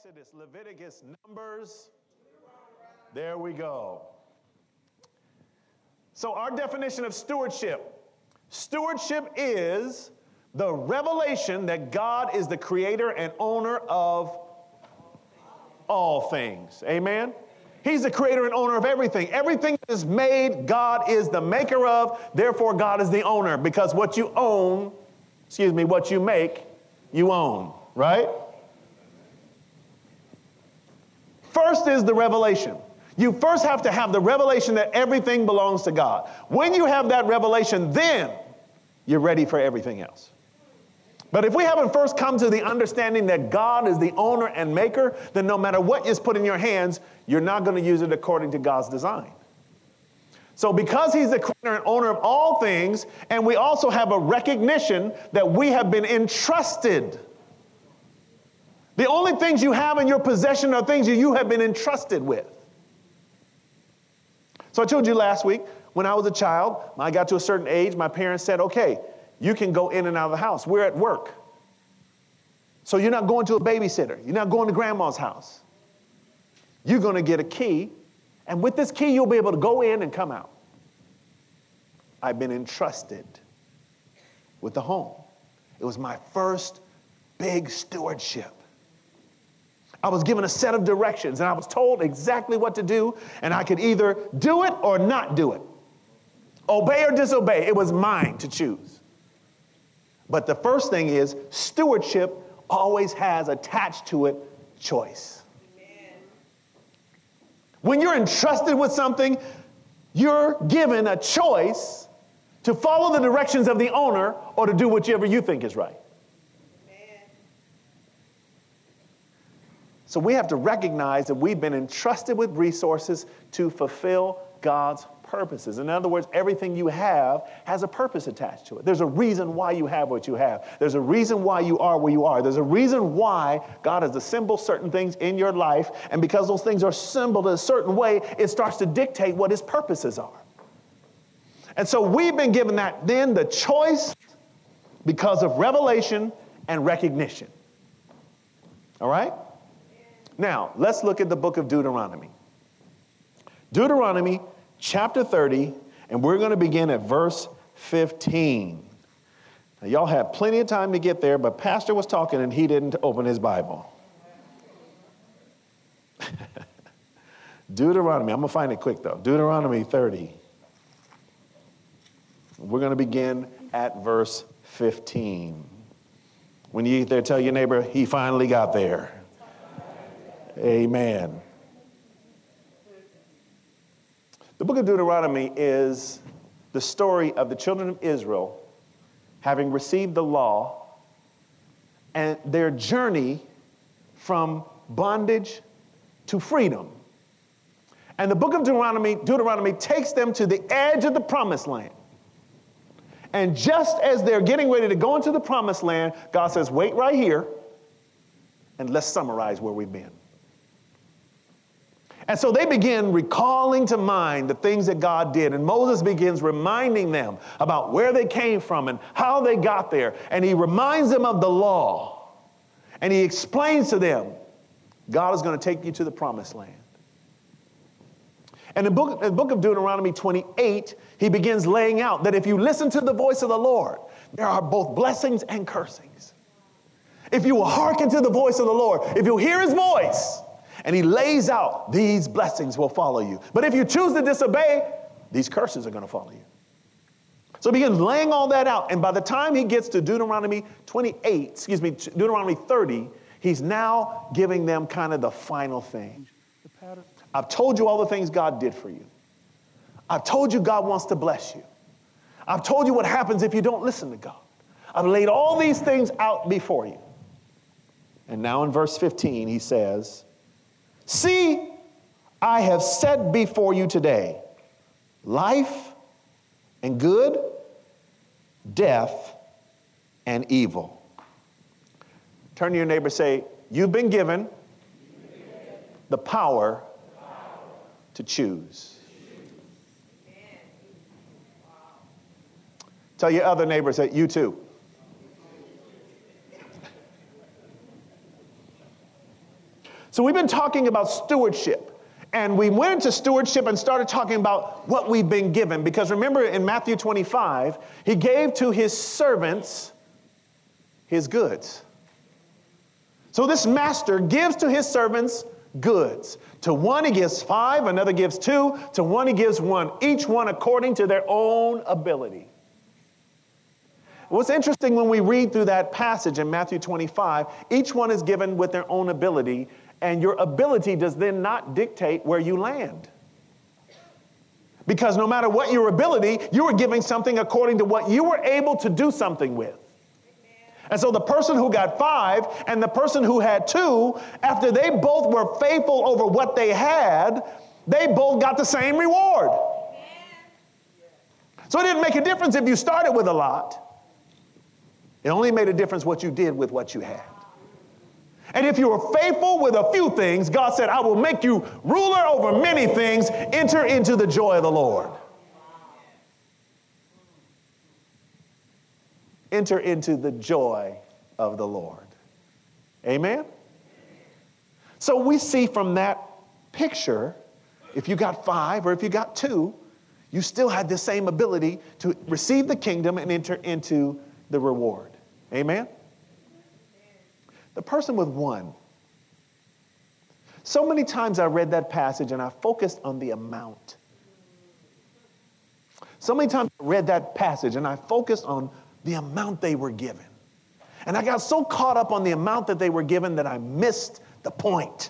Exodus, Leviticus, Numbers. There we go. So our definition of stewardship. Stewardship is the revelation that God is the creator and owner of all things. Amen? He's the creator and owner of everything. Everything that is made, God is the maker of. Therefore, God is the owner. Because what you own, what you make, you own. Right? First is the revelation. You first have to have the revelation that everything belongs to God. When you have that revelation, then you're ready for everything else. But if we haven't first come to the understanding that God is the owner and maker, then no matter what is put in your hands, you're not going to use it according to God's design. So because he's the creator and owner of all things, and we also have a recognition that we have been entrusted. The only things you have in your possession are things you have been entrusted with. So I told you last week, when I was a child, when I got to a certain age, my parents said, okay, you can go in and out of the house. We're at work. So you're not going to a babysitter. You're not going to grandma's house. You're going to get a key, and with this key, you'll be able to go in and come out. I've been entrusted with the home. It was my first big stewardship. I was given a set of directions, and I was told exactly what to do, and I could either do it or not do it. Obey or disobey. It was mine to choose. But the first thing is, stewardship always has attached to it choice. Amen. When you're entrusted with something, you're given a choice to follow the directions of the owner or to do whichever you think is right. So we have to recognize that we've been entrusted with resources to fulfill God's purposes. In other words, everything you have has a purpose attached to it. There's a reason why you have what you have. There's a reason why you are where you are. There's a reason why God has assembled certain things in your life. And because those things are assembled in a certain way, it starts to dictate what his purposes are. And so we've been given that then the choice because of revelation and recognition. All right? Now, let's look at the book of Deuteronomy. Deuteronomy chapter 30, and we're going to begin at verse 15. Now, y'all had plenty of time to get there, but Pastor was talking and he didn't open his Bible. Deuteronomy, I'm going to find it quick though. Deuteronomy 30. We're going to begin at verse 15. When you get there, tell your neighbor, he finally got there. Amen. The book of Deuteronomy is the story of the children of Israel having received the law and their journey from bondage to freedom. And the book of Deuteronomy takes them to the edge of the promised land. And just as they're getting ready to go into the promised land, God says, wait right here and let's summarize where we've been. And so they begin recalling to mind the things that God did. And Moses begins reminding them about where they came from and how they got there. And he reminds them of the law. And he explains to them, God is going to take you to the promised land. And in the book of Deuteronomy 28, he begins laying out that if you listen to the voice of the Lord, there are both blessings and cursings. If you will hearken to the voice of the Lord, if you'll hear his voice, and he lays out, these blessings will follow you. But if you choose to disobey, these curses are going to follow you. So he begins laying all that out. And by the time he gets to Deuteronomy 30, he's now giving them kind of the final thing. I've told you all the things God did for you. I've told you God wants to bless you. I've told you what happens if you don't listen to God. I've laid all these things out before you. And now in verse 15, he says, see, I have set before you today life and good, death and evil. Turn to your neighbor and say, you've been given the power to choose. Tell your other neighbors that you too. So we've been talking about stewardship. And we went into stewardship and started talking about what we've been given. Because remember in Matthew 25, he gave to his servants his goods. So this master gives to his servants goods. To one he gives 5, another gives 2, to one he gives 1, each one according to their own ability. What's interesting when we read through that passage in Matthew 25, each one is given with their own ability, and your ability does then not dictate where you land. Because no matter what your ability, you are giving something according to what you were able to do something with. And so the person who got 5 and the person who had 2, after they both were faithful over what they had, they both got the same reward. So it didn't make a difference if you started with a lot. It only made a difference what you did with what you had. And if you were faithful with a few things, God said, I will make you ruler over many things. Enter into the joy of the Lord. Enter into the joy of the Lord. Amen? So we see from that picture, if you got 5 or if you got 2, you still had the same ability to receive the kingdom and enter into the reward. Amen? The person with 1. So many times I read that passage and I focused on the amount. So many times I read that passage and I focused on the amount they were given. And I got so caught up on the amount that they were given that I missed the point.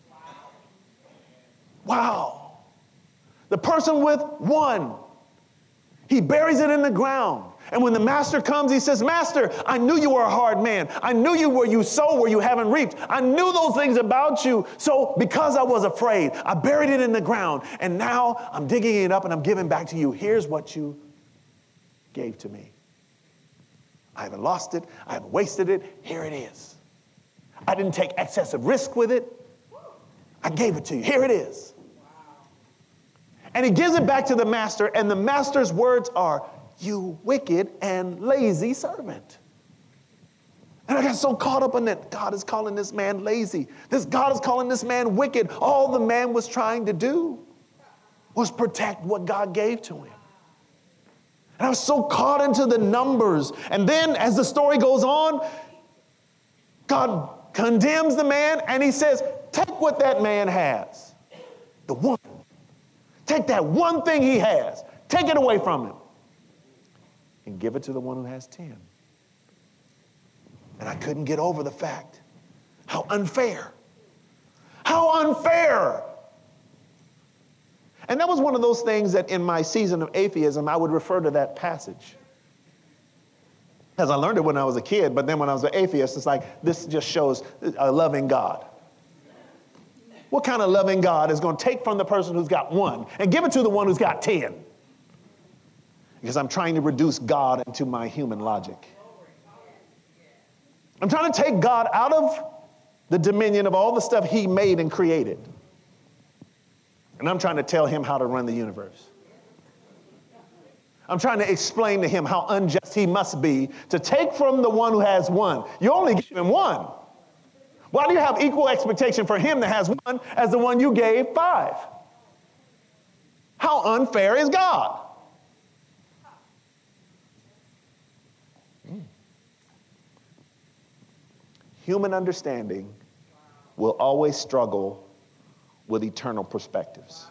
Wow. The person with 1, he buries it in the ground. And when the master comes, he says, Master, I knew you were a hard man. I knew you where you sow where you haven't reaped. I knew those things about you. So because I was afraid, I buried it in the ground. And now I'm digging it up and I'm giving back to you. Here's what you gave to me. I haven't lost it. I haven't wasted it. Here it is. I didn't take excessive risk with it. I gave it to you. Here it is. And he gives it back to the master. And the master's words are, you wicked and lazy servant. And I got so caught up in that. God is calling this man lazy. God is calling this man wicked. All the man was trying to do was protect what God gave to him. And I was so caught into the numbers. And then as the story goes on, God condemns the man and he says, take what that man has. The one. Take that one thing he has. Take it away from him. And give it to the one who has 10. And I couldn't get over the fact how unfair. How unfair. And that was one of those things that in my season of atheism, I would refer to that passage. As I learned it when I was a kid, but then when I was an atheist, it's like, this just shows a loving God. What kind of loving God is going to take from the person who's got 1 and give it to the one who's got 10? Because I'm trying to reduce God into my human logic. I'm trying to take God out of the dominion of all the stuff he made and created. And I'm trying to tell him how to run the universe. I'm trying to explain to him how unjust he must be to take from the one who has 1. You only give him 1. Why do you have equal expectation for him that has 1 as the one you gave 5? How unfair is God? Human understanding will always struggle with eternal perspectives.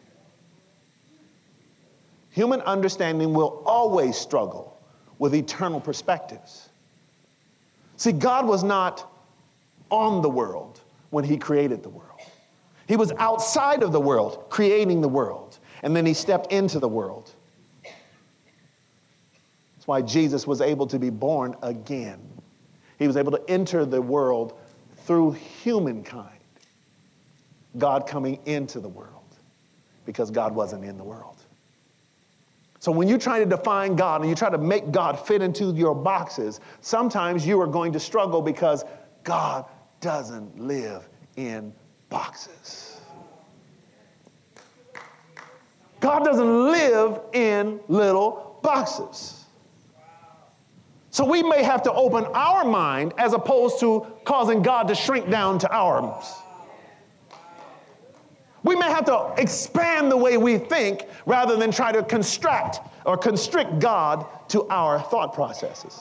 Human understanding will always struggle with eternal perspectives. See, God was not on the world when he created the world. He was outside of the world, creating the world, and then he stepped into the world. That's why Jesus was able to be born again. He was able to enter the world through humankind. God coming into the world because God wasn't in the world. So when you try to define God and you try to make God fit into your boxes, sometimes you are going to struggle because God doesn't live in boxes. God doesn't live in little boxes. So we may have to open our mind as opposed to causing God to shrink down to ours. We may have to expand the way we think rather than try to constrict God to our thought processes.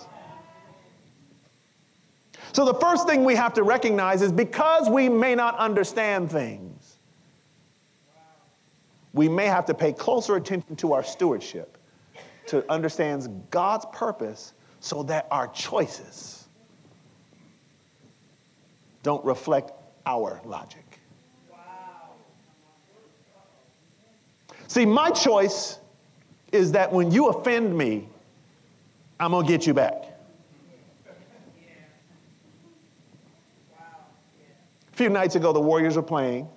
So the first thing we have to recognize is because we may not understand things, we may have to pay closer attention to our stewardship to understand God's purpose so that our choices don't reflect our logic. See, my choice is that when you offend me, I'm going to get you back. A few nights ago, the Warriors were playing,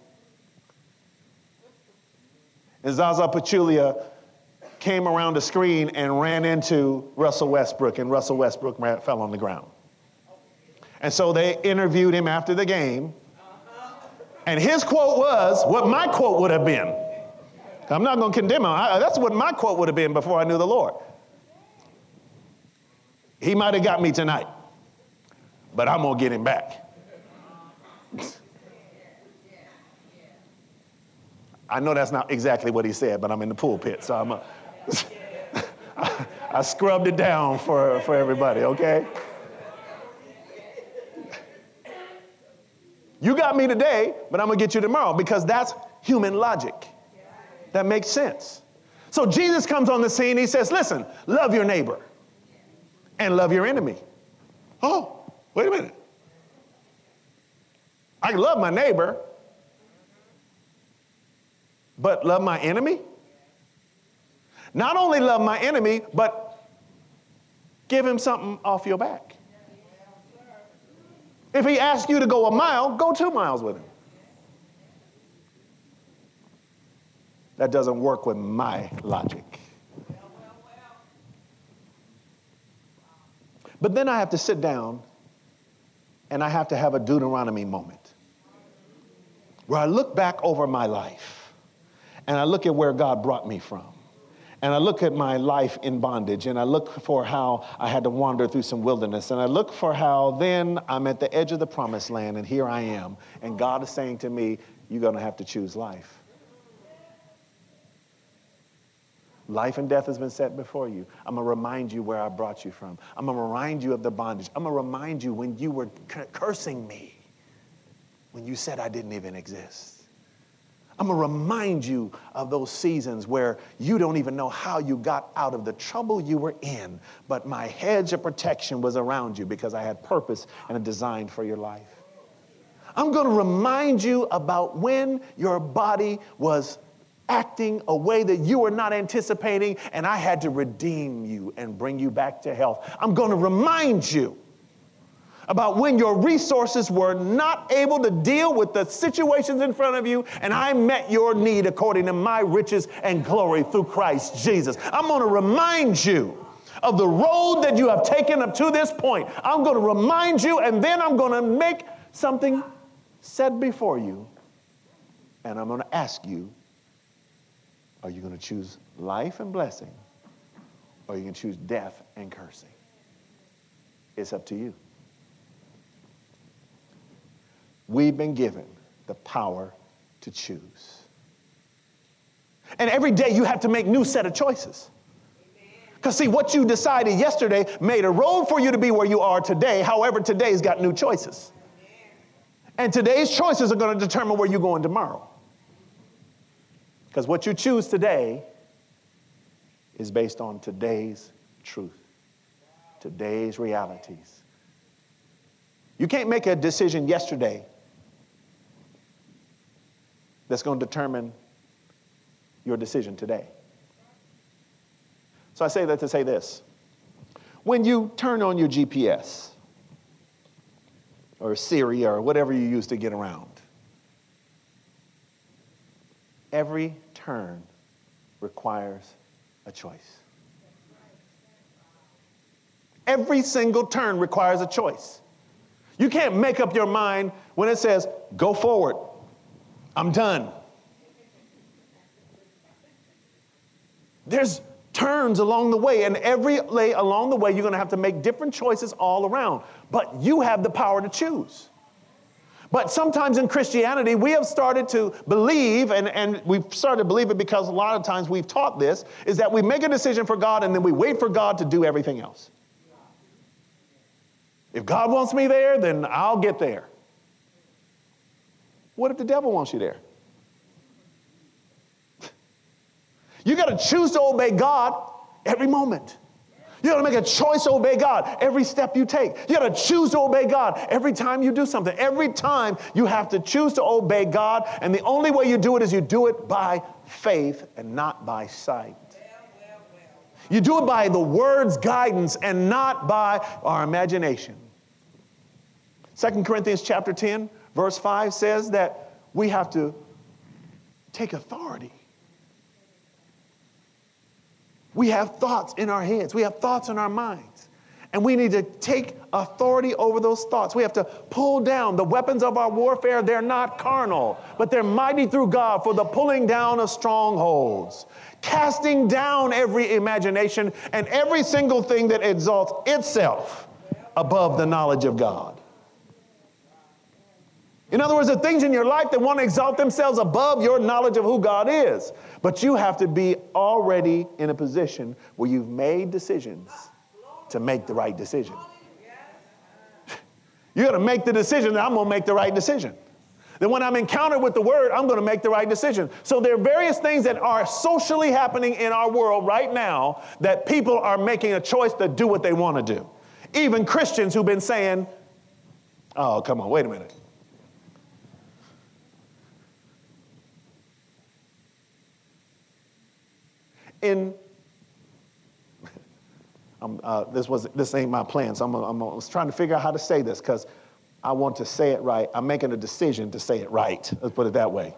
and Zaza Pachulia came around the screen and ran into Russell Westbrook, and Russell Westbrook fell on the ground. And so they interviewed him after the game, and his quote was what my quote would have been. I'm not going to condemn him. That's what my quote would have been before I knew the Lord. He might have got me tonight, but I'm going to get him back. I know that's not exactly what he said, but I'm in the pulpit, so I scrubbed it down for everybody, okay? You got me today, but I'm going to get you tomorrow because that's human logic. That makes sense. So Jesus comes on the scene. He says, listen, love your neighbor and love your enemy. Oh, wait a minute. I can love my neighbor, but love my enemy? Not only love my enemy, but give him something off your back. If he asks you to go a mile, go 2 miles with him. That doesn't work with my logic. But then I have to sit down and I have to have a Deuteronomy moment where I look back over my life and I look at where God brought me from. And I look at my life in bondage, and I look for how I had to wander through some wilderness, and I look for how then I'm at the edge of the promised land, and here I am. And God is saying to me, you're going to have to choose life. Life and death has been set before you. I'm going to remind you where I brought you from. I'm going to remind you of the bondage. I'm going to remind you when you were cursing me, when you said I didn't even exist. I'm going to remind you of those seasons where you don't even know how you got out of the trouble you were in, but my hedge of protection was around you because I had purpose and a design for your life. I'm going to remind you about when your body was acting a way that you were not anticipating, and I had to redeem you and bring you back to health. I'm going to remind you about when your resources were not able to deal with the situations in front of you, and I met your need according to my riches and glory through Christ Jesus. I'm going to remind you of the road that you have taken up to this point. I'm going to remind you, and then I'm going to make something set before you, and I'm going to ask you, are you going to choose life and blessing, or are you going to choose death and cursing? It's up to you. We've been given the power to choose. And every day you have to make new set of choices. Because see, what you decided yesterday made a road for you to be where you are today. However, today's got new choices. And today's choices are going to determine where you're going tomorrow. Because what you choose today is based on today's truth, today's realities. You can't make a decision yesterday that's going to determine your decision today. So I say that to say this. When you turn on your GPS or Siri or whatever you use to get around, every turn requires a choice. Every single turn requires a choice. You can't make up your mind when it says, go forward. I'm done. There's turns along the way, and every way along the way, you're going to have to make different choices all around. But you have the power to choose. But sometimes in Christianity, we have started to believe, and we've started to believe it because a lot of times we've taught this, is that we make a decision for God and then we wait for God to do everything else. If God wants me there, then I'll get there. What if the devil wants you there? You got to choose to obey God every moment. You got to make a choice to obey God every step you take. You got to choose to obey God every time you do something. Every time you have to choose to obey God, and the only way you do it is you do it by faith and not by sight. You do it by the Word's guidance and not by our imagination. 2 Corinthians chapter 10, verse 5 says that we have to take authority. We have thoughts in our heads. We have thoughts in our minds. And we need to take authority over those thoughts. We have to pull down the weapons of our warfare. They're not carnal, but they're mighty through God for the pulling down of strongholds, casting down every imagination and every single thing that exalts itself above the knowledge of God. In other words, the things in your life that want to exalt themselves above your knowledge of who God is. But you have to be already in a position where you've made decisions to make the right decision. You got to make the decision that I'm going to make the right decision. Then when I'm encountered with the Word, I'm going to make the right decision. So there are various things that are socially happening in our world right now that people are making a choice to do what they want to do. Even Christians who've been saying, oh, come on, wait a minute. This ain't my plan, so I was trying to figure out how to say this because I want to say it right. I'm making a decision to say it right. Let's put it that way.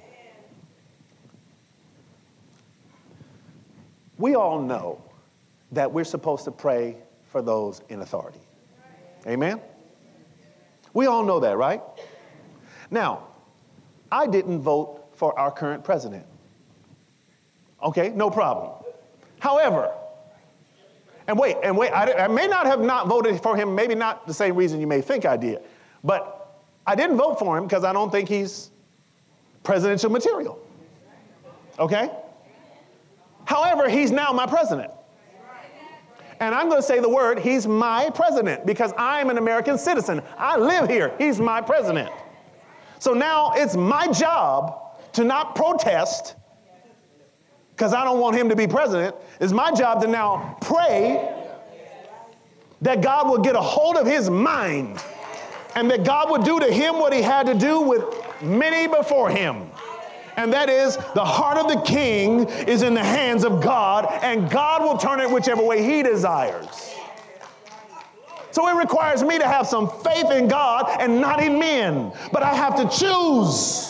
We all know that we're supposed to pray for those in authority. Amen? We all know that, right? Now, I didn't vote for our current president. Okay, no problem. However, and wait, I may not have not voted for him, maybe not the same reason you may think I did, but I didn't vote for him because I don't think he's presidential material. Okay? However, he's now my president. And I'm going to say the word, he's my president because I'm an American citizen. I live here. He's my president. So now it's my job to not protest because I don't want him to be president. It's my job to now pray that God will get a hold of his mind and that God would do to him what he had to do with many before him. And that is, the heart of the king is in the hands of God, and God will turn it whichever way he desires. So it requires me to have some faith in God and not in men. But I have to choose.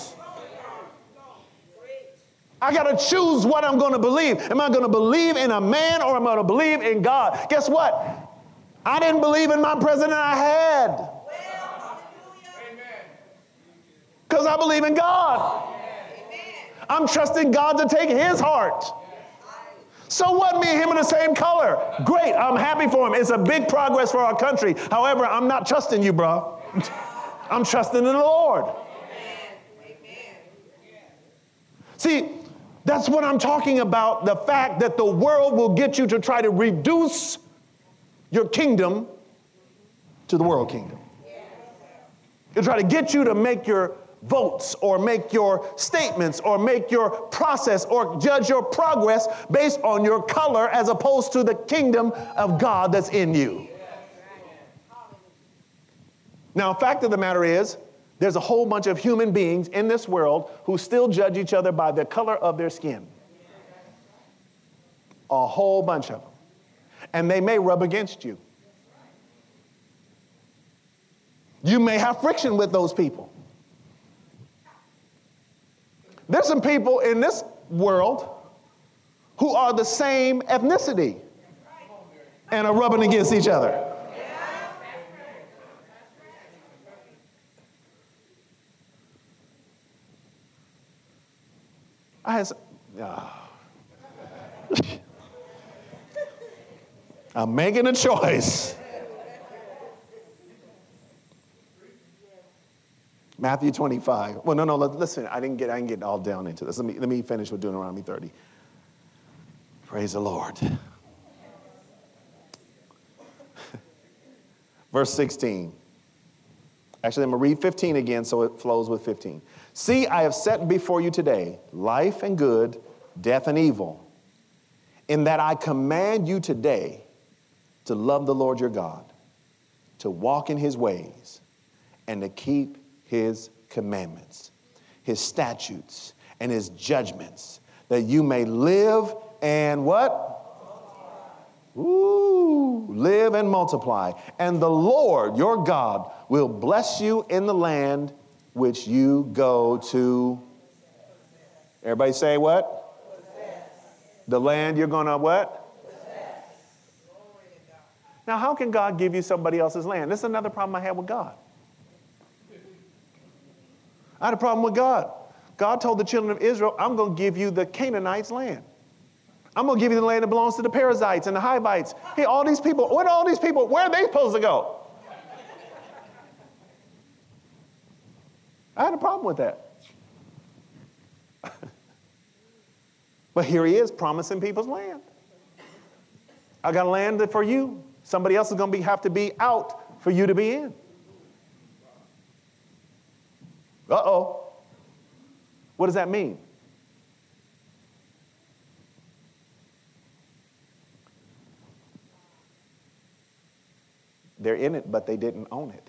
I got to choose what I'm going to believe. Am I going to believe in a man or am I going to believe in God? Guess what? I didn't believe in my president I had. Because I believe in God. I'm trusting God to take his heart. So what? Me and him are the same color. Great. I'm happy for him. It's a big progress for our country. However, I'm not trusting you, bro. I'm trusting in the Lord. See, that's what I'm talking about. The fact that the world will get you to try to reduce your kingdom to the world kingdom. It'll try to get you to make your votes or make your statements or make your process or judge your progress based on your color as opposed to the kingdom of God that's in you. Now, fact of the matter is, there's a whole bunch of human beings in this world who still judge each other by the color of their skin. A whole bunch of them. And they may rub against you. You may have friction with those people. There's some people in this world who are the same ethnicity and are rubbing against each other. I'm making a choice. Matthew 25. Well, no, listen, I didn't get all down into this. Let me finish with Deuteronomy 30. Praise the Lord. Verse 16. Actually, I'm going to read 15 again so it flows with 15. See, I have set before you today life and good, death and evil, in that I command you today to love the Lord your God, to walk in his ways, and to keep his commandments, his statutes, and his judgments, that you may live and what? Ooh, live and multiply. And the Lord your God will bless you in the land which you go to. Everybody say what? Possess. The land you're going to what? Possess. Now, how can God give you somebody else's land? This is another problem I had with God. I had a problem with God. God told the children of Israel, I'm going to give you the Canaanites' land. I'm going to give you the land that belongs to the Perizzites and the Hivites. Hey, all these people, where are they supposed to go? I had a problem with that. But here he is promising people's land. I got land for you. Somebody else is going to have to be out for you to be in. Uh-oh. What does that mean? They're in it, but they didn't own it.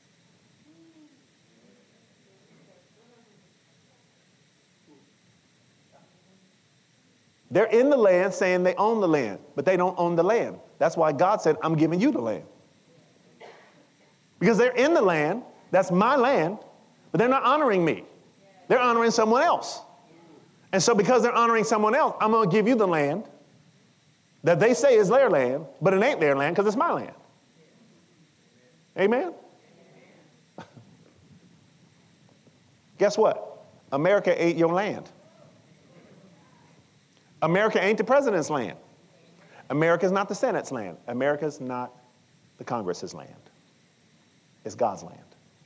They're in the land saying they own the land, but they don't own the land. That's why God said, I'm giving you the land. Because they're in the land, that's my land, but they're not honoring me. They're honoring someone else. And so because they're honoring someone else, I'm going to give you the land that they say is their land, but it ain't their land because it's my land. Amen? Guess what? America ain't your land. America ain't the president's land. America's not the Senate's land. America's not the Congress's land. It's God's land.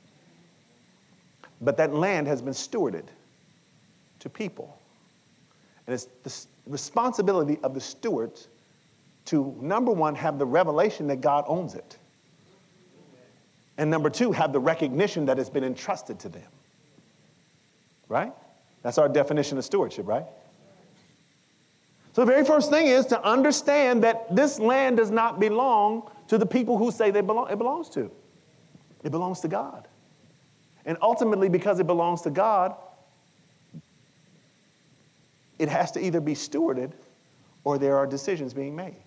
But that land has been stewarded to people. And it's the responsibility of the stewards to, number one, have the revelation that God owns it. And number two, have the recognition that it's been entrusted to them. Right? That's our definition of stewardship, right? So the very first thing is to understand that this land does not belong to the people who say it belongs to. It belongs to God. And ultimately, because it belongs to God, it has to either be stewarded or there are decisions being made.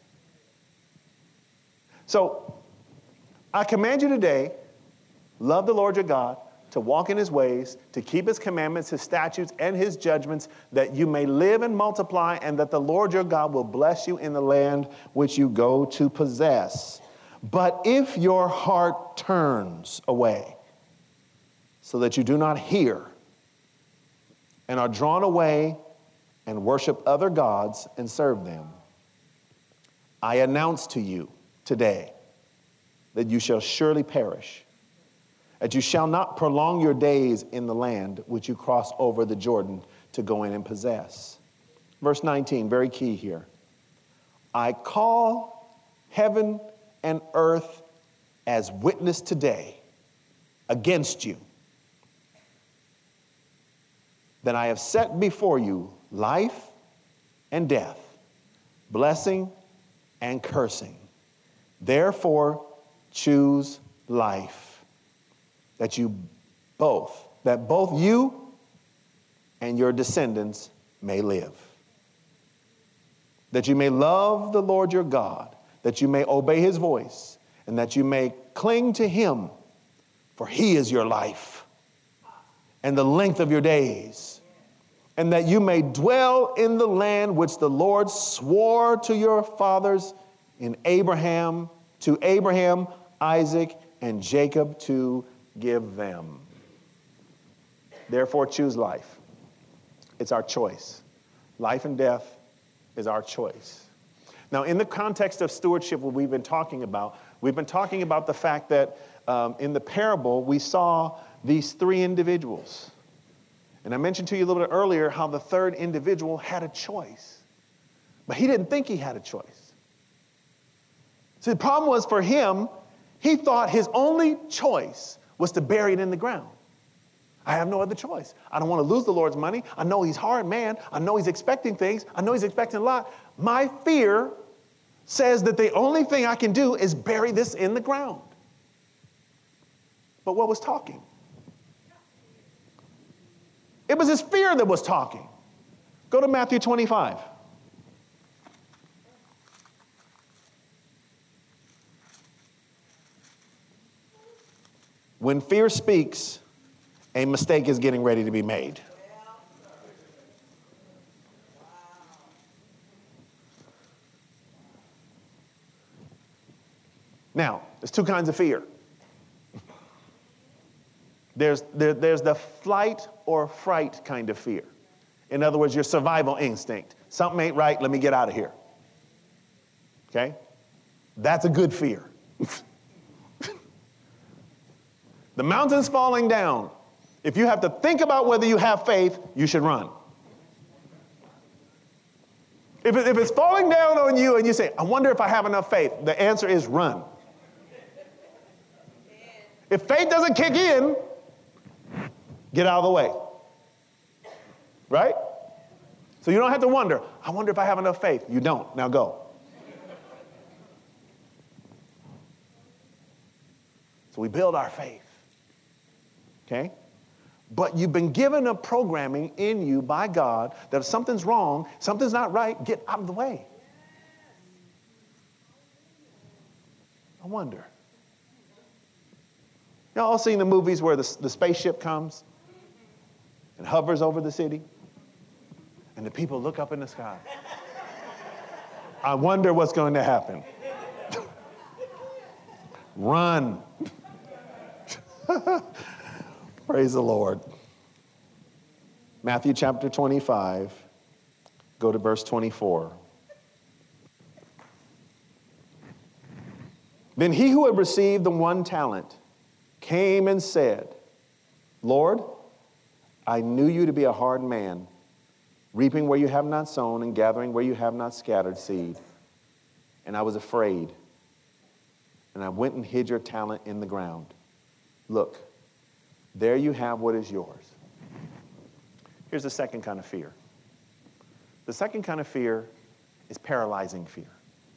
So I command you today, love the Lord your God, to walk in his ways, to keep his commandments, his statutes, and his judgments, that you may live and multiply, and that the Lord your God will bless you in the land which you go to possess. But if your heart turns away, so that you do not hear, and are drawn away and worship other gods and serve them, I announce to you today that you shall surely perish, that you shall not prolong your days in the land which you cross over the Jordan to go in and possess. Verse 19, very key here. I call heaven and earth as witness today against you, that I have set before you life and death, blessing and cursing. Therefore, choose life, that both you and your descendants may live, that you may love the Lord your God, that you may obey his voice, and that you may cling to him, for he is your life and the length of your days, and that you may dwell in the land which the Lord swore to your fathers to Abraham, Isaac, and Jacob to give them. Therefore, choose life. It's our choice. Life and death is our choice. Now, in the context of stewardship, what we've been talking about the fact that in the parable, we saw these three individuals. And I mentioned to you a little bit earlier how the third individual had a choice. But he didn't think he had a choice. See, the problem was for him, he thought his only choice was to bury it in the ground. I have no other choice. I don't want to lose the Lord's money. I know he's hard, man. I know he's expecting things. I know he's expecting a lot. My fear says that the only thing I can do is bury this in the ground. But what was talking? It was his fear that was talking. Go to Matthew 25. When fear speaks, a mistake is getting ready to be made. Now, there's two kinds of fear. There's the flight or fright kind of fear. In other words, your survival instinct. Something ain't right, let me get out of here. Okay? That's a good fear. The mountain's falling down. If you have to think about whether you have faith, you should run. If it's falling down on you and you say, I wonder if I have enough faith, the answer is run. If faith doesn't kick in, get out of the way. Right? So you don't have to wonder, I wonder if I have enough faith. You don't. Now go. So we build our faith. Okay? But you've been given a programming in you by God that if something's wrong, something's not right, get out of the way. I wonder. Y'all seen the movies where the spaceship comes and hovers over the city and the people look up in the sky? I wonder what's going to happen. Run. Praise the Lord. Matthew chapter 25, go to verse 24. Then he who had received the 1 talent came and said, Lord, I knew you to be a hard man, reaping where you have not sown and gathering where you have not scattered seed. And I was afraid, and I went and hid your talent in the ground. Look, there you have what is yours. Here's the second kind of fear. The second kind of fear is paralyzing fear.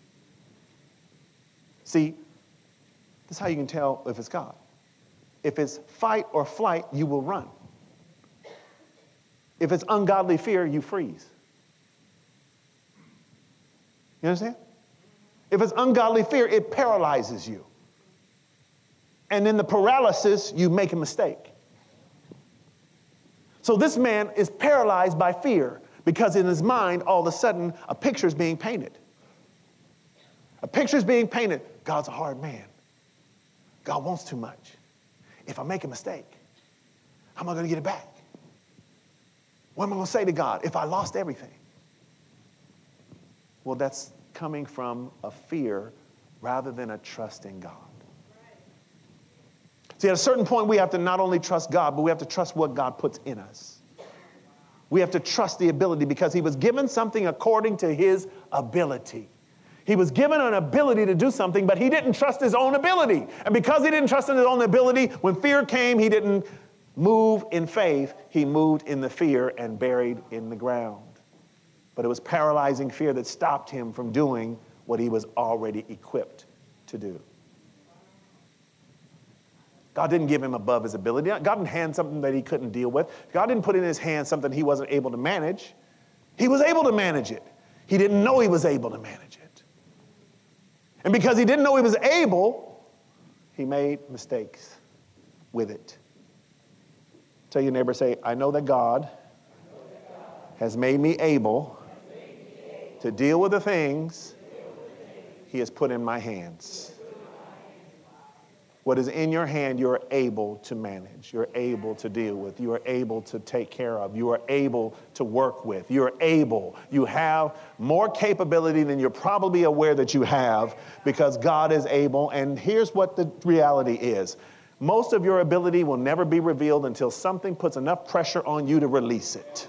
See, this is how you can tell if it's God. If it's fight or flight, you will run. If it's ungodly fear, you freeze. You understand? If it's ungodly fear, it paralyzes you. And in the paralysis, you make a mistake. So this man is paralyzed by fear because in his mind, all of a sudden, a picture is being painted. A picture is being painted. God's a hard man. God wants too much. If I make a mistake, how am I going to get it back? What am I going to say to God if I lost everything? Well, that's coming from a fear rather than a trust in God. See, at a certain point, we have to not only trust God, but we have to trust what God puts in us. We have to trust the ability because he was given something according to his ability. He was given an ability to do something, but he didn't trust his own ability. And because he didn't trust in his own ability, when fear came, he didn't move in faith. He moved in the fear and buried in the ground. But it was paralyzing fear that stopped him from doing what he was already equipped to do. God didn't give him above his ability. God didn't hand something that he couldn't deal with. God didn't put in his hand something he wasn't able to manage. He was able to manage it. He didn't know he was able to manage it. And because he didn't know he was able, he made mistakes with it. Tell your neighbor, say, I know that God has made me able to deal with the things he has put in my hands. What is in your hand, you're able to manage. You're able to deal with. You are able to take care of. You are able to work with. You're able. You have more capability than you're probably aware that you have because God is able. And here's what the reality is. Most of your ability will never be revealed until something puts enough pressure on you to release it.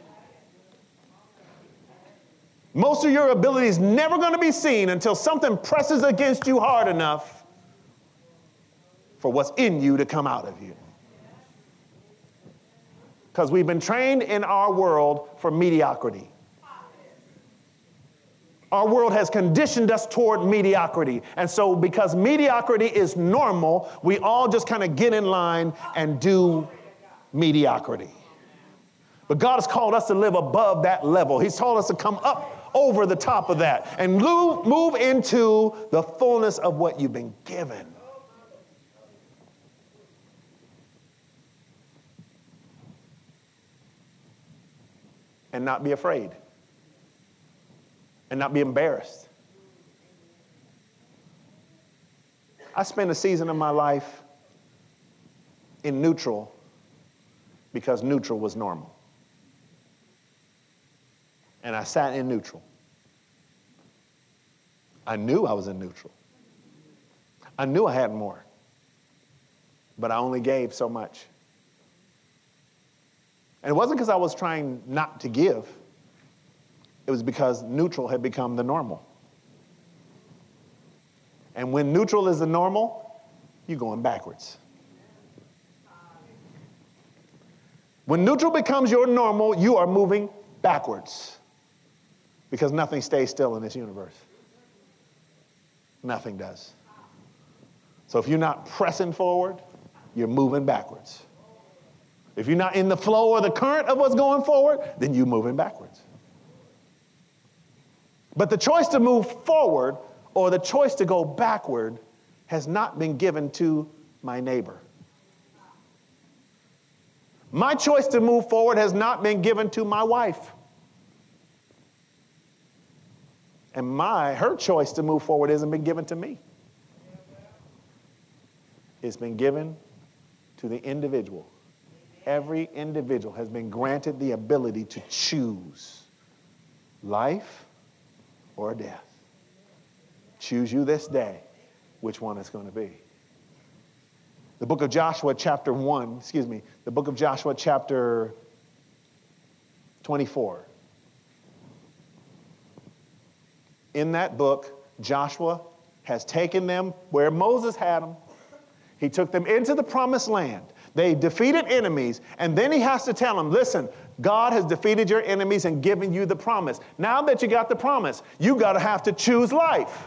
Most of your ability is never going to be seen until something presses against you hard enough for what's in you to come out of you. Because we've been trained in our world for mediocrity. Our world has conditioned us toward mediocrity. And so because mediocrity is normal, we all just kind of get in line and do mediocrity. But God has called us to live above that level. He's told us to come up over the top of that and move into the fullness of what you've been given. And not be afraid. And not be embarrassed. I spent a season of my life in neutral because neutral was normal. And I sat in neutral. I knew I was in neutral. I knew I had more. But I only gave so much. And it wasn't because I was trying not to give. It was because neutral had become the normal. And when neutral is the normal, you're going backwards. When neutral becomes your normal, you are moving backwards. Because nothing stays still in this universe. Nothing does. So if you're not pressing forward, you're moving backwards. If you're not in the flow or the current of what's going forward, then you're moving backwards. But the choice to move forward or the choice to go backward has not been given to my neighbor. My choice to move forward has not been given to my wife. And her choice to move forward hasn't been given to me. It's been given to the individual. Every individual has been granted the ability to choose life or death. Choose you this day which one it's going to be. The book of Joshua chapter 24. In that book, Joshua has taken them where Moses had them. He took them into the promised land. They defeated enemies, and then he has to tell them, listen, God has defeated your enemies and given you the promise. Now that you got the promise, you got to have to choose life.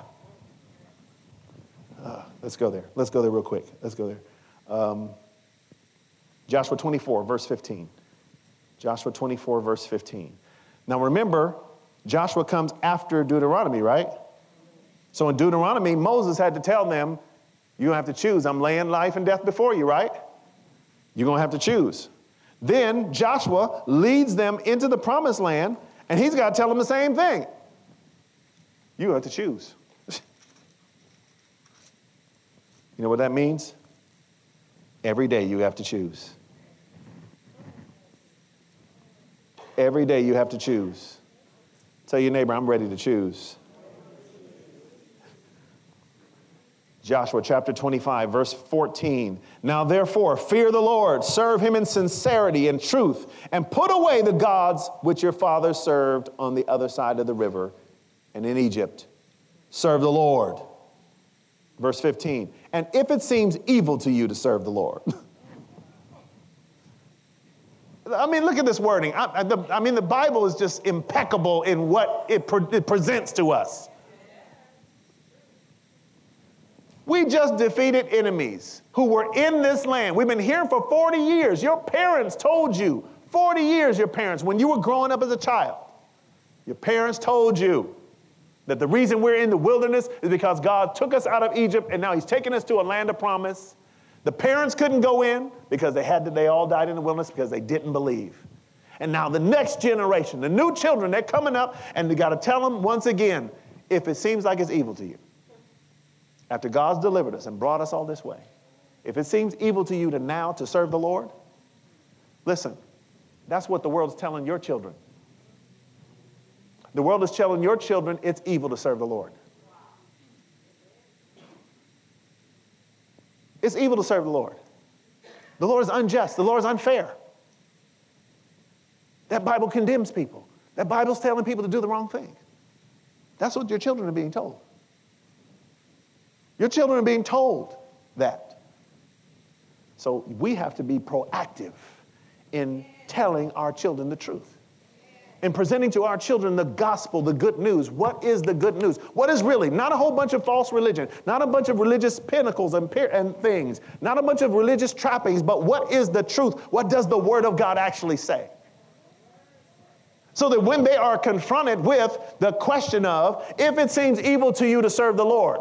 Let's go there. Let's go there real quick. Let's go there. Joshua 24, verse 15. Joshua 24, verse 15. Now remember, Joshua comes after Deuteronomy, right? So in Deuteronomy, Moses had to tell them, you have to choose. I'm laying life and death before you, right? You're going to have to choose. Then Joshua leads them into the promised land, and he's got to tell them the same thing. You have to choose. You know what that means? Every day you have to choose. Every day you have to choose. Tell your neighbor, I'm ready to choose. Joshua chapter 25, verse 14. Now therefore, fear the Lord, serve him in sincerity and truth, and put away the gods which your fathers served on the other side of the river and in Egypt. Serve the Lord. Verse 15. And if it seems evil to you to serve the Lord. I mean, look at this wording. I mean, the Bible is just impeccable in what it presents to us. We just defeated enemies who were in this land. We've been here for 40 years. Your parents told you, 40 years your parents, when you were growing up as a child, your parents told you that the reason we're in the wilderness is because God took us out of Egypt and now he's taken us to a land of promise. The parents couldn't go in because they all died in the wilderness because they didn't believe. And now the next generation, the new children, they're coming up and they got to tell them once again, if it seems like it's evil to you, after God's delivered us and brought us all this way, If it seems evil to you to serve the Lord, listen, that's what the world's telling your children. The world is telling your children it's evil to serve the Lord. It's evil to serve the Lord. The Lord is unjust. The Lord is unfair. That Bible condemns people. That Bible's telling people to do the wrong thing. That's what your children are being told. Your children are being told that. So we have to be proactive in telling our children the truth. In presenting to our children the gospel, the good news. What is the good news? What is really? Not a whole bunch of false religion. Not a bunch of religious pinnacles and things. Not a bunch of religious trappings. But what is the truth? What does the Word of God actually say? So that when they are confronted with the question of, if it seems evil to you to serve the Lord.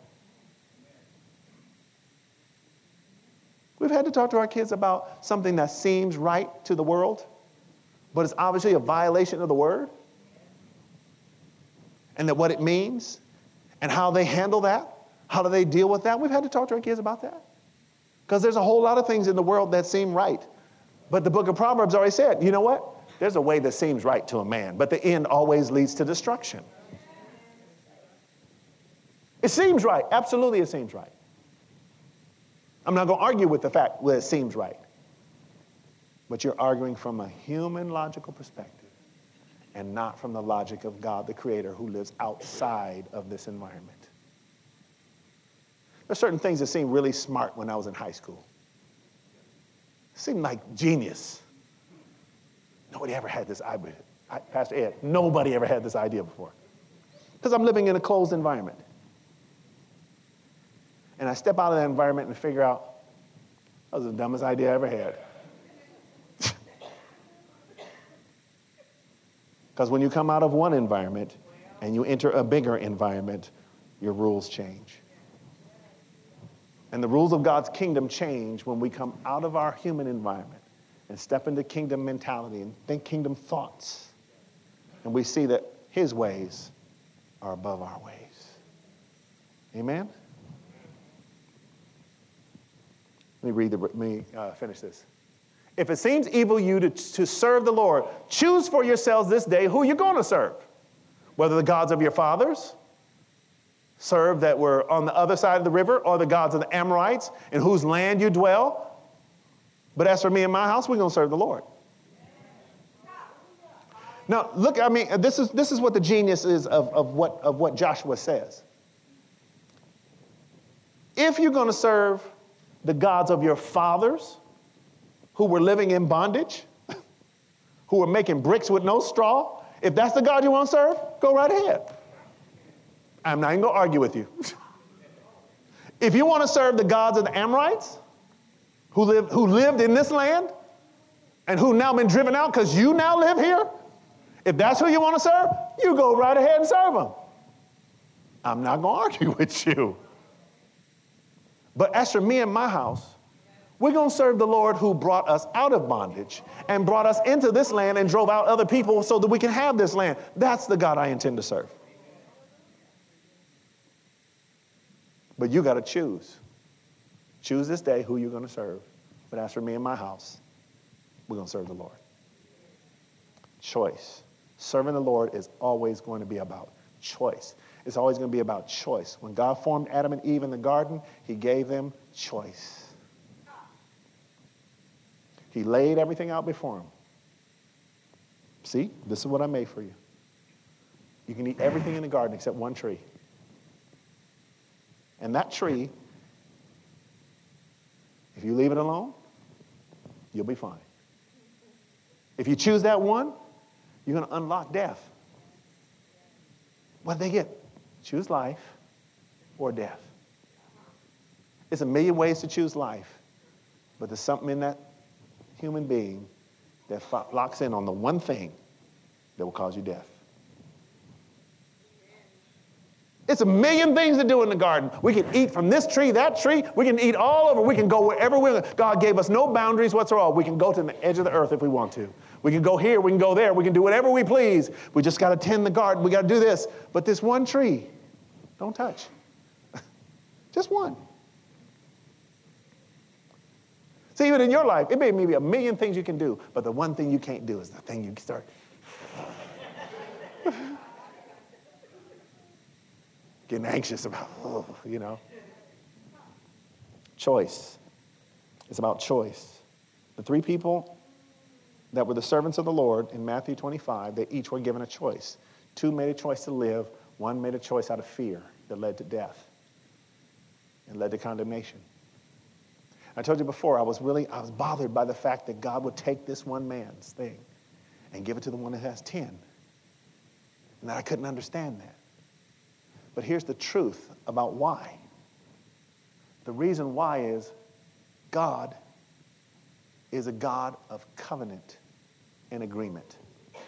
We've had to talk to our kids about something that seems right to the world, but it's obviously a violation of the Word. And that what it means and how they handle that, how do they deal with that. We've had to talk to our kids about that. Because there's a whole lot of things in the world that seem right. But the book of Proverbs already said, you know what? There's a way that seems right to a man, but the end always leads to destruction. It seems right. Absolutely it seems right. I'm not going to argue with the fact that it seems right. But you're arguing from a human logical perspective and not from the logic of God, the Creator, who lives outside of this environment. There's certain things that seemed really smart when I was in high school. It seemed like genius. Nobody ever had this idea. Pastor Ed, nobody ever had this idea before. Because I'm living in a closed environment. And I step out of that environment and figure out, that was the dumbest idea I ever had. Because when you come out of one environment and you enter a bigger environment, your rules change. And the rules of God's kingdom change when we come out of our human environment and step into kingdom mentality and think kingdom thoughts. And we see that his ways are above our ways. Amen? Let me finish this. If it seems evil you to serve the Lord, choose for yourselves this day who you're going to serve. Whether the gods of your fathers serve that were on the other side of the river, or the gods of the Amorites in whose land you dwell. But as for me and my house, we're going to serve the Lord. Now, look, I mean, this is what the genius is of what Joshua says. If you're going to serve the gods of your fathers who were living in bondage, who were making bricks with no straw, if that's the God you want to serve, go right ahead. I'm not even going to argue with you. If you want to serve the gods of the Amorites, who lived in this land and who now been driven out because you now live here, if that's who you want to serve, you go right ahead and serve them. I'm not going to argue with you. But as for me and my house, we're going to serve the Lord who brought us out of bondage and brought us into this land and drove out other people so that we can have this land. That's the God I intend to serve. But you got to choose. Choose this day who you're going to serve. But as for me and my house, we're going to serve the Lord. Choice. Serving the Lord is always going to be about choice. It's always going to be about choice. When God formed Adam and Eve in the garden, he gave them choice. He laid everything out before them. See, this is what I made for you. You can eat everything in the garden except one tree. And that tree, if you leave it alone, you'll be fine. If you choose that one, you're going to unlock death. What do they get? Choose life or death. It's a million ways to choose life, but there's something in that human being that locks in on the one thing that will cause you death. It's a million things to do in the garden. We can eat from this tree, that tree. We can eat all over. We can go wherever we want. God gave us no boundaries whatsoever. We can go to the edge of the earth if we want to. We can go here. We can go there. We can do whatever we please. We just got to tend the garden. We got to do this. But this one tree, don't touch. Just one. See, even in your life, it may be a million things you can do, but the one thing you can't do is the thing you start. Getting anxious about, Choice. It's about choice. The three people that were the servants of the Lord in Matthew 25, they each were given a choice. Two made a choice to live. One made a choice out of fear that led to death and led to condemnation. I told you before, I was bothered by the fact that God would take this one man's thing and give it to the one that has 10. And that I couldn't understand that. But here's the truth about why. The reason why is God is a God of covenant and agreement.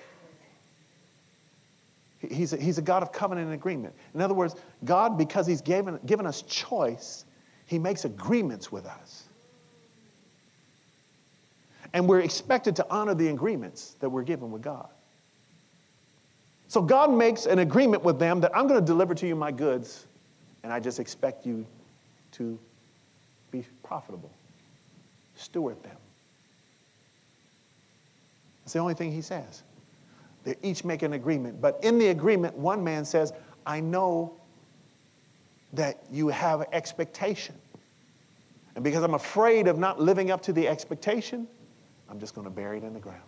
He's a God of covenant and agreement. In other words, God, because he's given us choice, he makes agreements with us. And we're expected to honor the agreements that we're given with God. So God makes an agreement with them that I'm going to deliver to you my goods, and I just expect you to be profitable. Steward them. That's the only thing he says. They each make an agreement. But in the agreement, one man says, I know that you have expectation. And because I'm afraid of not living up to the expectation, I'm just going to bury it in the ground.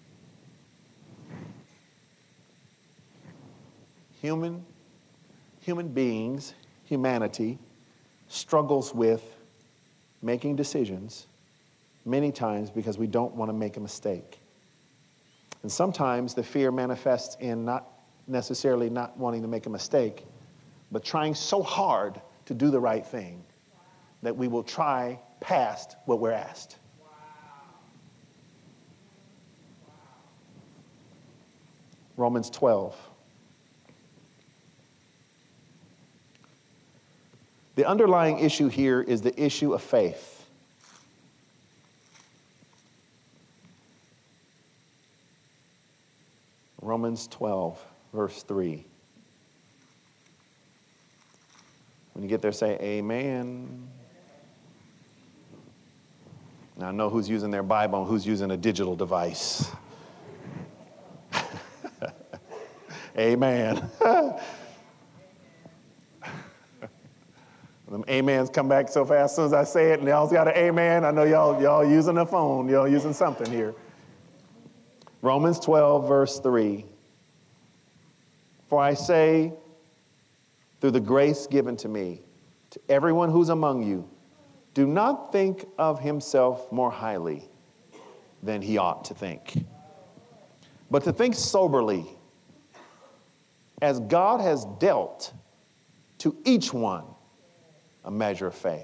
Human beings, humanity, struggles with making decisions many times because we don't want to make a mistake. And sometimes the fear manifests in not necessarily not wanting to make a mistake, but trying so hard to do the right thing that we will try past what we're asked. Romans 12. The underlying issue here is the issue of faith. Romans 12, verse 3. When you get there, say amen. Now I know who's using their Bible and who's using a digital device. Amen. Them amens come back so fast as soon as I say it, and y'all's got an amen. I know y'all using a phone. Y'all using something here. Romans 12, verse 3. For I say, through the grace given to me, to everyone who's among you, do not think of himself more highly than he ought to think, but to think soberly, as God has dealt to each one a measure of faith.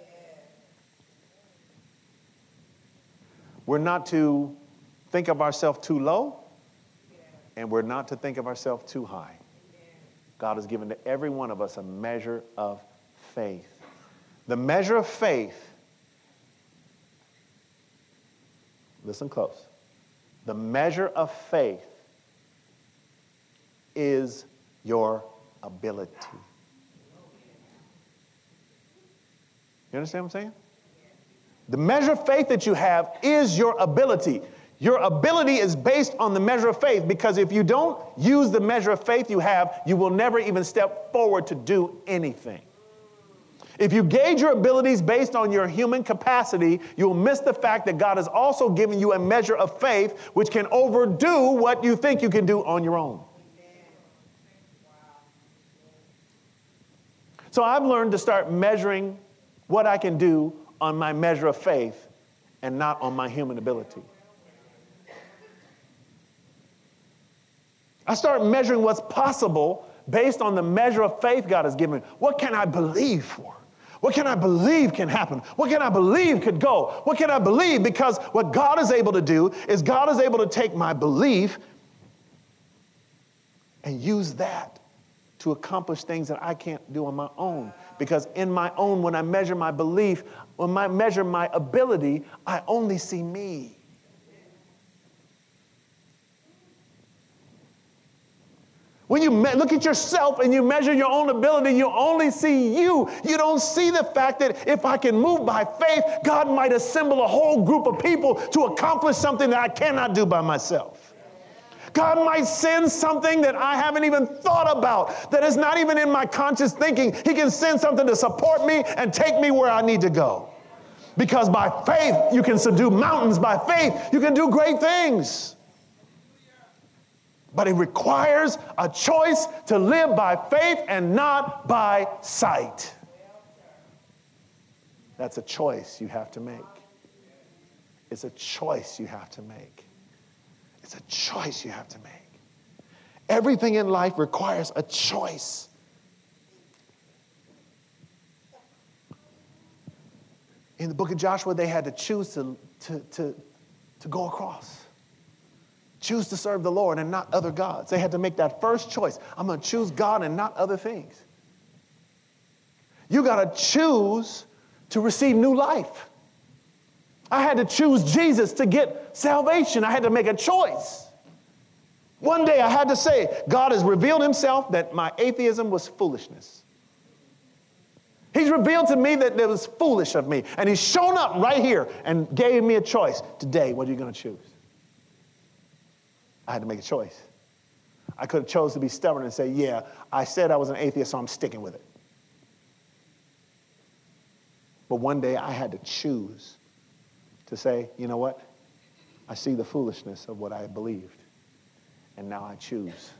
We're not to think of ourselves too low, and we're not to think of ourselves too high. God has given to every one of us a measure of faith. The measure of faith, listen close, the measure of faith is your ability. You understand what I'm saying? The measure of faith that you have is your ability. Your ability is based on the measure of faith, because if you don't use the measure of faith you have, you will never even step forward to do anything. If you gauge your abilities based on your human capacity, you'll miss the fact that God has also given you a measure of faith which can overdo what you think you can do on your own. So I've learned to start measuring what I can do on my measure of faith and not on my human ability. I start measuring what's possible based on the measure of faith God has given me. What can I believe for? What can I believe can happen? What can I believe could go? What can I believe? Because what God is able to do is God is able to take my belief and use that to accomplish things that I can't do on my own. Because in my own, when I measure my belief, when I measure my ability, I only see me. When you look at yourself and you measure your own ability, you only see you. You don't see the fact that if I can move by faith, God might assemble a whole group of people to accomplish something that I cannot do by myself. God might send something that I haven't even thought about, that is not even in my conscious thinking. He can send something to support me and take me where I need to go. Because by faith, you can subdue mountains. By faith, you can do great things. But it requires a choice to live by faith and not by sight. That's a choice you have to make. It's a choice you have to make. It's a choice you have to make. Everything in life requires a choice. In the book of Joshua, they had to choose to go across. Choose to serve the Lord and not other gods. They had to make that first choice. I'm going to choose God and not other things. You got to choose to receive new life. I had to choose Jesus to get salvation. I had to make a choice. One day I had to say, God has revealed himself that my atheism was foolishness. He's revealed to me that it was foolish of me. And he's shown up right here and gave me a choice. Today, what are you going to choose? I had to make a choice. I could have chose to be stubborn and say, yeah, I said I was an atheist, so I'm sticking with it. But one day I had to choose to say, you know what? I see the foolishness of what I believed, and now I choose.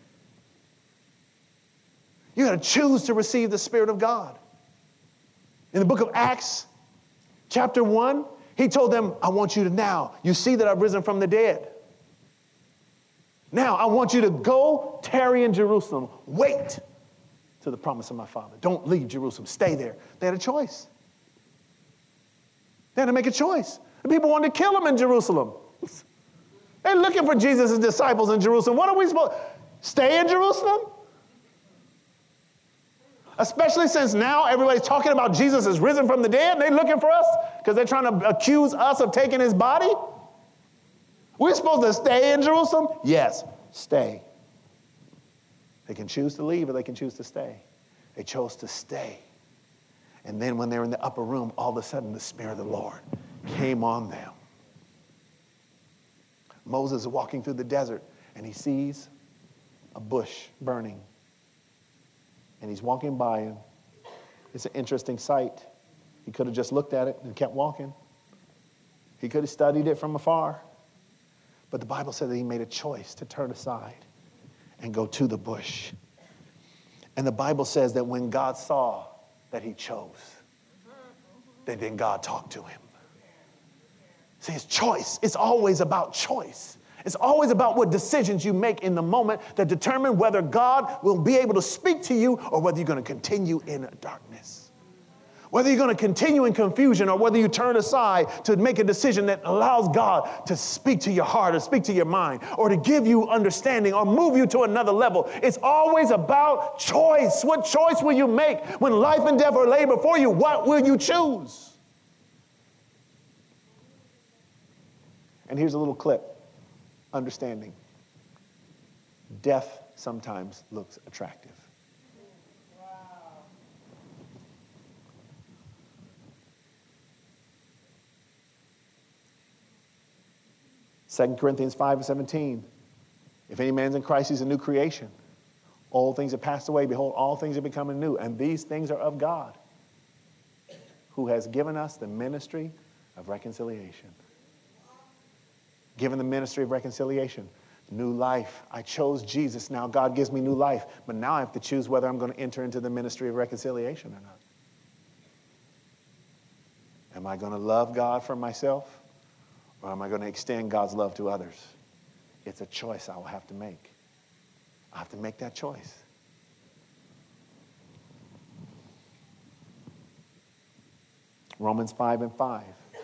You got to choose to receive the Spirit of God. In the book of Acts, chapter 1, he told them, I want you to now, you see that I've risen from the dead. Now, I want you to go tarry in Jerusalem. Wait to the promise of my Father. Don't leave Jerusalem. Stay there. They had a choice. They had to make a choice. The people wanted to kill him in Jerusalem. They're looking for Jesus' disciples in Jerusalem. What are we supposed to stay in Jerusalem? Especially since now everybody's talking about Jesus is risen from the dead. And they're looking for us because they're trying to accuse us of taking his body. We're supposed to stay in Jerusalem? Yes, stay. They can choose to leave or they can choose to stay. They chose to stay. And then when they were in the upper room, all of a sudden the Spirit of the Lord came on them. Moses is walking through the desert and he sees a bush burning. And he's walking by and it's an interesting sight. He could have just looked at it and kept walking. He could have studied it from afar. But the Bible said that he made a choice to turn aside and go to the bush. And the Bible says that when God saw that he chose, that then God talked to him. See, it's choice. It's always about choice. It's always about what decisions you make in the moment that determine whether God will be able to speak to you or whether you're going to continue in darkness. Whether you're going to continue in confusion or whether you turn aside to make a decision that allows God to speak to your heart or speak to your mind or to give you understanding or move you to another level. It's always about choice. What choice will you make when life and death are laid before you? What will you choose? And here's a little clip. Understanding. Death sometimes looks attractive. 2 Corinthians 5:17. If any man's in Christ, he's a new creation. Old things have passed away. Behold, all things are becoming new. And these things are of God, who has given us the ministry of reconciliation. Given the ministry of reconciliation, new life. I chose Jesus. Now God gives me new life. But now I have to choose whether I'm going to enter into the ministry of reconciliation or not. Am I going to love God for myself? Or am I going to extend God's love to others? It's a choice I will have to make. I have to make that choice. Romans 5:5.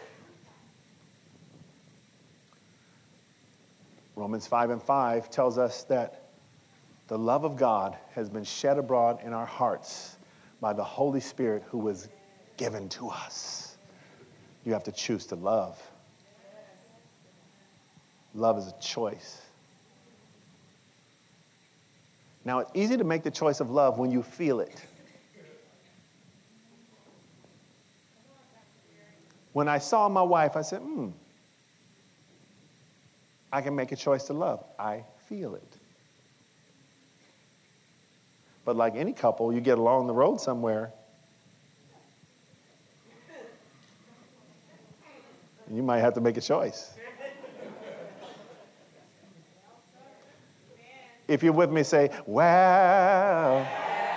Romans 5:5 tells us that the love of God has been shed abroad in our hearts by the Holy Spirit who was given to us. You have to choose to love. Love is a choice. Now, it's easy to make the choice of love when you feel it. When I saw my wife, I said, I can make a choice to love. I feel it. But like any couple, you get along the road somewhere, and you might have to make a choice. If you're with me, say, wow.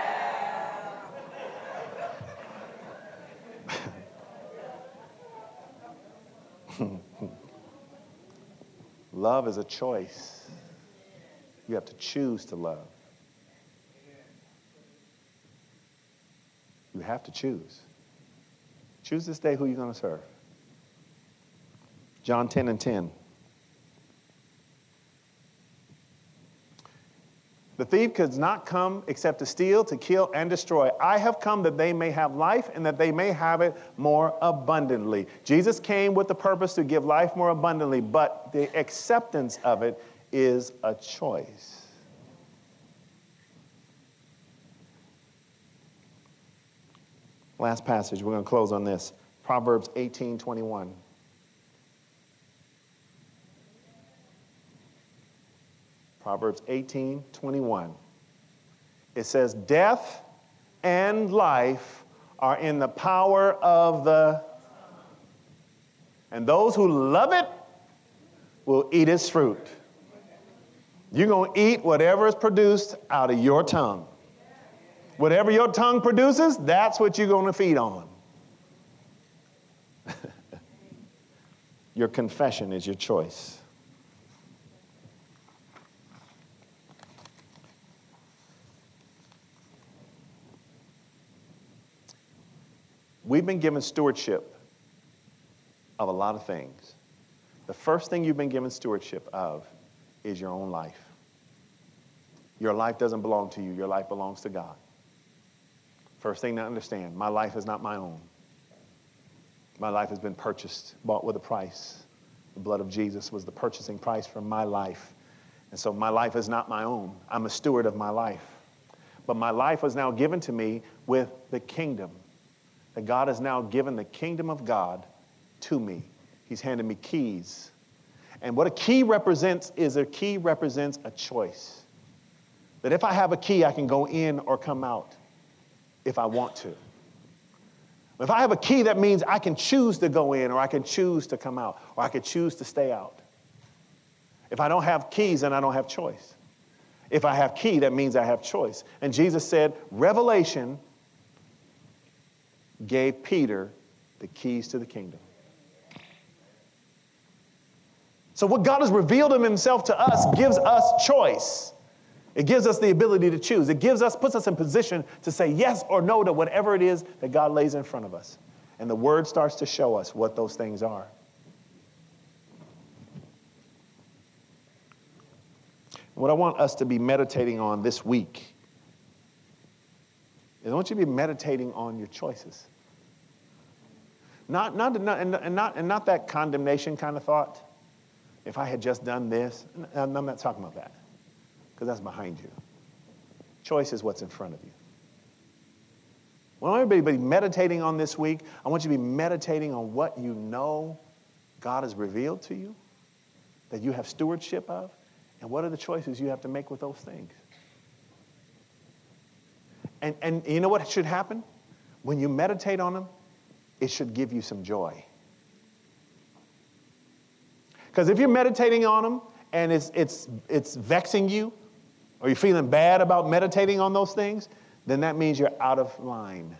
Love is a choice. You have to choose to love. You have to choose. Choose this day who you're going to serve. John 10:10. The thief does not come except to steal, to kill, and destroy. I have come that they may have life and that they may have it more abundantly. Jesus came with the purpose to give life more abundantly, but the acceptance of it is a choice. Last passage, we're going to close on this. Proverbs 18:21. Proverbs 18:21. It says, death and life are in the power of the, and those who love it will eat its fruit. You're going to eat whatever is produced out of your tongue. Whatever your tongue produces, that's what you're going to feed on. Your confession is your choice. We've been given stewardship of a lot of things. The first thing you've been given stewardship of is your own life. Your life doesn't belong to you. Your life belongs to God. First thing to understand, my life is not my own. My life has been purchased, bought with a price. The blood of Jesus was the purchasing price for my life. And so my life is not my own. I'm a steward of my life. But my life was now given to me with the kingdom. That God has now given the kingdom of God to me. He's handed me keys. And what a key represents is a key represents a choice. That if I have a key, I can go in or come out if I want to. If I have a key, that means I can choose to go in or I can choose to come out or I can choose to stay out. If I don't have keys, then I don't have choice. If I have key, that means I have choice. And Jesus said, Revelation gave Peter the keys to the kingdom. So what God has revealed of himself to us gives us choice. It gives us the ability to choose. It puts us in position to say yes or no to whatever it is that God lays in front of us. And the word starts to show us what those things are. What I want us to be meditating on this week is I want you to be meditating on your choices. Not that condemnation kind of thought. If I had just done this, I'm not talking about that, because that's behind you. Choice is what's in front of you. When everybody be meditating on this week, I want you to be meditating on what you know God has revealed to you, that you have stewardship of, and what are the choices you have to make with those things. And you know what should happen? When you meditate on them, it should give you some joy. Because if you're meditating on them and it's vexing you, or you're feeling bad about meditating on those things, then that means you're out of line.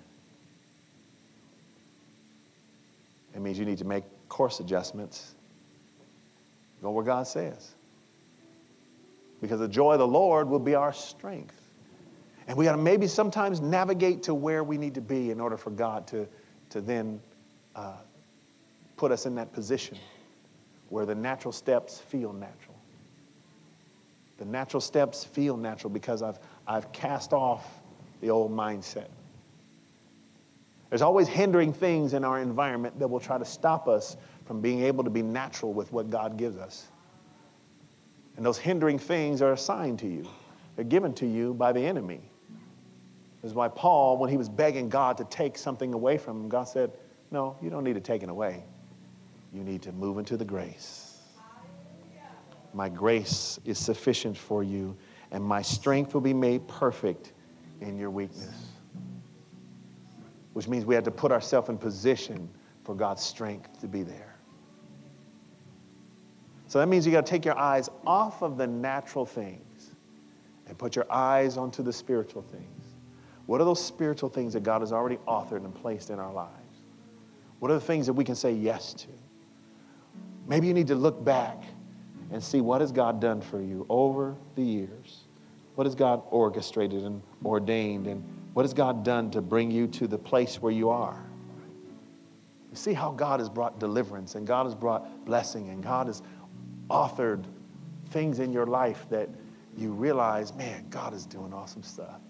It means you need to make course adjustments. Go where God says. Because the joy of the Lord will be our strength. And we got to maybe sometimes navigate to where we need to be in order for God to then put us in that position where the natural steps feel natural. The natural steps feel natural because I've cast off the old mindset. There's always hindering things in our environment that will try to stop us from being able to be natural with what God gives us. And those hindering things are assigned to you. They're given to you by the enemy. That's why Paul, when he was begging God to take something away from him, God said, no, you don't need to take it away. You need to move into the grace. My grace is sufficient for you, and my strength will be made perfect in your weakness. Which means we have to put ourselves in position for God's strength to be there. So that means you got to take your eyes off of the natural things and put your eyes onto the spiritual things. What are those spiritual things that God has already authored and placed in our lives? What are the things that we can say yes to? Maybe you need to look back and see what has God done for you over the years. What has God orchestrated and ordained, and what has God done to bring you to the place where you are? You see how God has brought deliverance, and God has brought blessing, and God has authored things in your life that you realize, man, God is doing awesome stuff.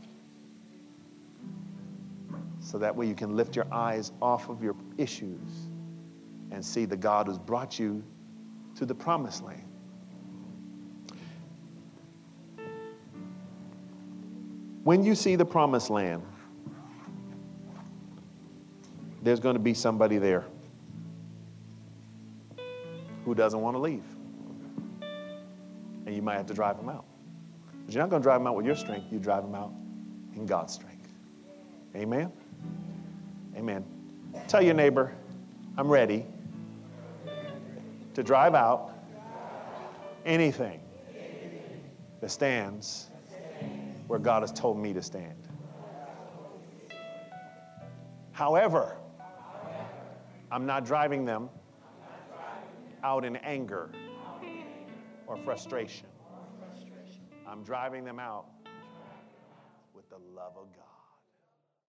So that way you can lift your eyes off of your issues and see the God who's brought you to the promised land. When you see the promised land, there's going to be somebody there who doesn't want to leave. And you might have to drive them out. But you're not going to drive them out with your strength. You drive them out in God's strength. Amen? Amen. Tell your neighbor, I'm ready to drive out anything that stands where God has told me to stand. However, I'm not driving them out in anger or frustration. I'm driving them out with the love of God.